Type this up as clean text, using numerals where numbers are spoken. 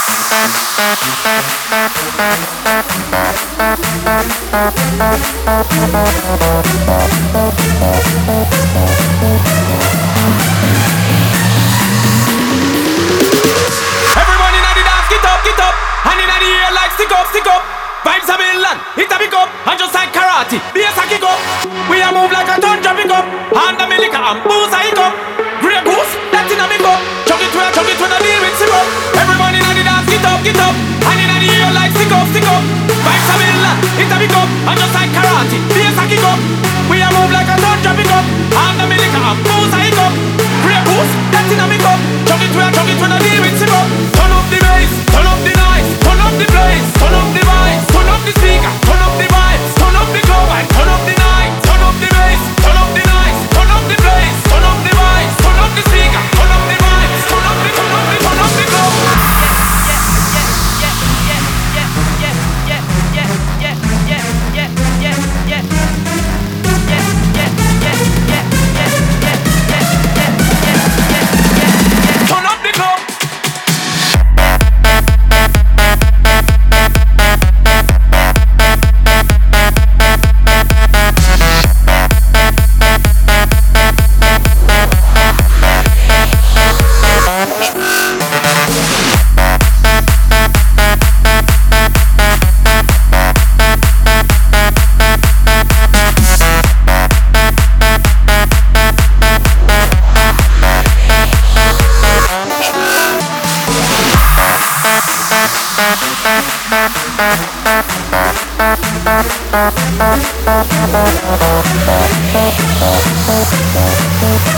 Everybody in the dance, get up, hand in the air like stick up. Vibes a million, hit a pick up, and just like karate, bass a kick up. We a move like a ton, jump it up, hand a millica and booze a hick up. Grey goose, that's in a big up, chug it when I deal with syrup. Everybody in the dance, get up, hand in the air like stick up. Vibes a million, hit a pick up, and just like karate, bass a kick up. We a move like a ton, jump it up, hand a millica and booze a hick up. Grey goose, that's in a big up, chug it when I deal with syrup. Turn up the bass, turn up the noise, turn up the place, turn up the vibes, turn up the speaker, turn up the vibes, turn up the club and turn up the night, turn up the bass, turn up the noise, turn up the place, turn up the vibes, turn up the speaker, turn up the vibes, turn up the club. Turn up the club. Thank you.